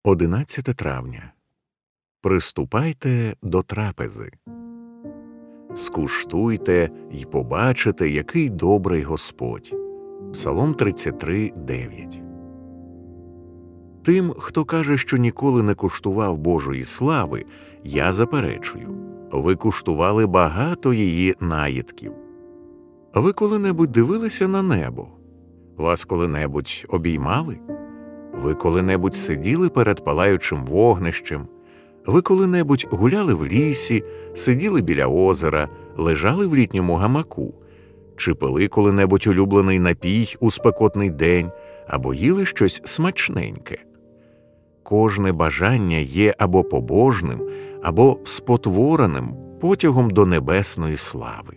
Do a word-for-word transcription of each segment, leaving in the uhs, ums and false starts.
одинадцяте травня. Приступайте до трапези. Скуштуйте й побачите, який добрий Господь. Псалом тридцять три, дев'ять. Тим, хто каже, що ніколи не куштував Божої слави, я заперечую. Ви куштували багато її наїдків. Ви коли-небудь дивилися на небо? Вас коли-небудь обіймали? Ви коли-небудь сиділи перед палаючим вогнищем? Ви коли-небудь гуляли в лісі, сиділи біля озера, лежали в літньому гамаку? Чи пили коли-небудь улюблений напій у спекотний день, або їли щось смачненьке? Кожне бажання є або побожним, або спотвореним потягом до небесної слави.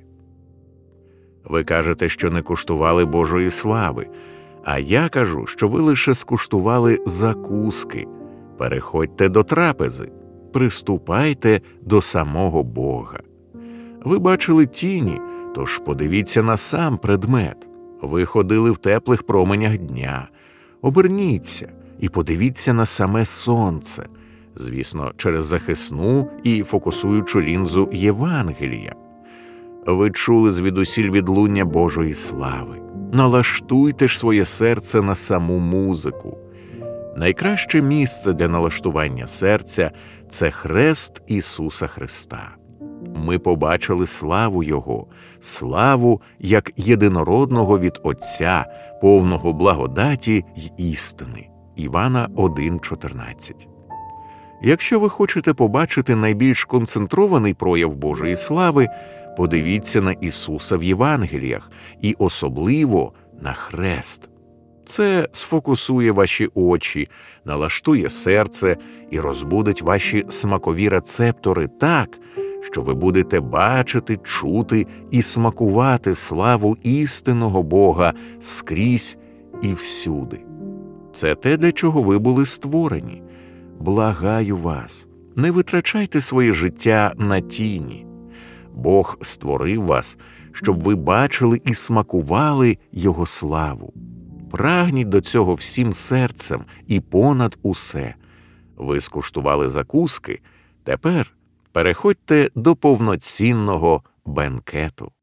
Ви кажете, що не куштували Божої слави, а я кажу, що ви лише скуштували закуски. Переходьте до трапези, приступайте до самого Бога. Ви бачили тіні, тож подивіться на сам предмет. Ви ходили в теплих променях дня. Оберніться і подивіться на саме сонце, звісно, через захисну і фокусуючу лінзу Євангелія. Ви чули звідусіль відлуння Божої слави. Налаштуйте ж своє серце на саму музику. Найкраще місце для налаштування серця – це хрест Ісуса Христа. Ми побачили славу Його, славу як єдинородного від Отця, повного благодаті й істини. Івана один, чотирнадцять. Якщо ви хочете побачити найбільш концентрований прояв Божої слави, подивіться на Ісуса в Євангеліях і особливо на хрест. Це сфокусує ваші очі, налаштує серце і розбудить ваші смакові рецептори так, що ви будете бачити, чути і смакувати славу істинного Бога скрізь і всюди. Це те, для чого ви були створені. Благаю вас, не витрачайте своє життя на тіні. Бог створив вас, щоб ви бачили і смакували Його славу. Прагніть до цього всім серцем і понад усе. Ви скуштували закуски, тепер переходьте до повноцінного бенкету.